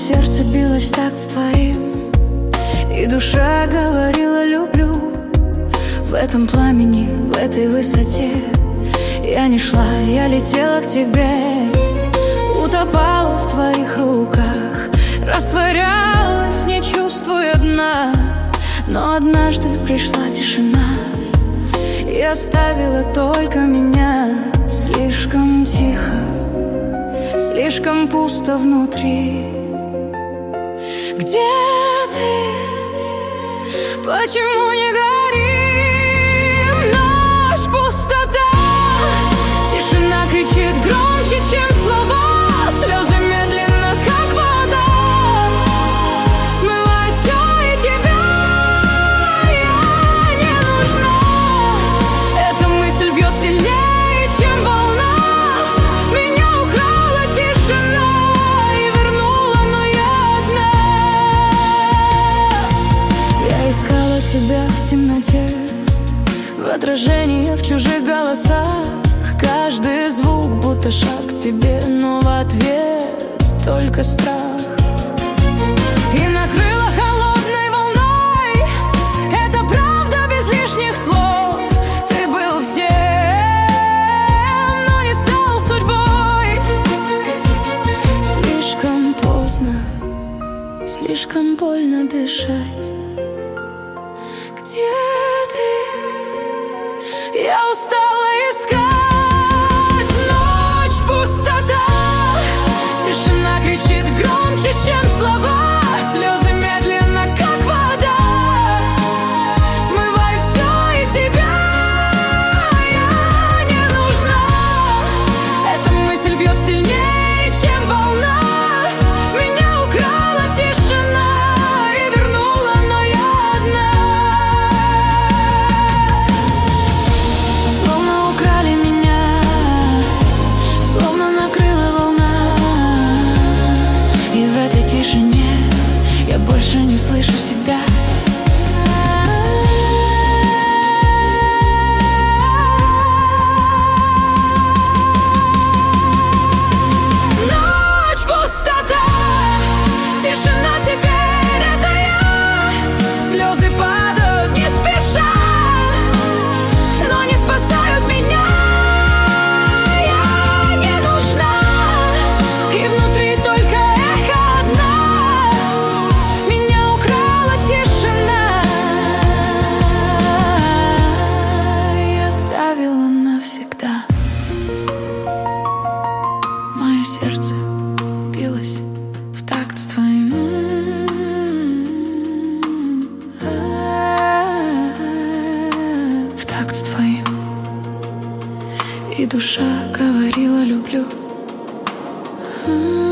сердце билось в такт с твоим, и душа говорила люблю. В этом пламени, в этой высоте я не шла, я летела к тебе, утопала в твоих руках, растворялась, не чувствуя дна. Но однажды пришла тишина и оставила только меня. Слишком тихо, слишком пусто внутри. Где ты? Почему не горим? Ночь, пустота, тишина кричит громче, чем слова. Слезы медленно, как вода, смывают все, и тебя я не нужна. Эта мысль бьет сильнее, чем волна. Меня украла тишина и вернула, но я одна. Я искала тебя в темноте, в отражении в чужих голосах. Каждый звук будто шаг к тебе, но в ответ только страх. И накрыла холодной волной, это правда без лишних слов. Ты был всем, но не стал судьбой. Слишком поздно, слишком больно дышать. Где ты? Я устала искать. Кричит громче, чем слова. Слезы медленно, как вода, смывай все, и тебя я не нужна. Эта мысль бьет сильнее, чем волна. Меня украла тишина и вернула, но я одна. Словно украли меня, словно накрыла волна. И в этой тишине я больше не слышу себя. Ночь, пустота, тишина, теперь это я. Слезы падают не спеша, но не спасают меня. Я не нужна, и внутри только навсегда. Мое сердце билось в такт с твоим, в такт с твоим, и душа говорила люблю.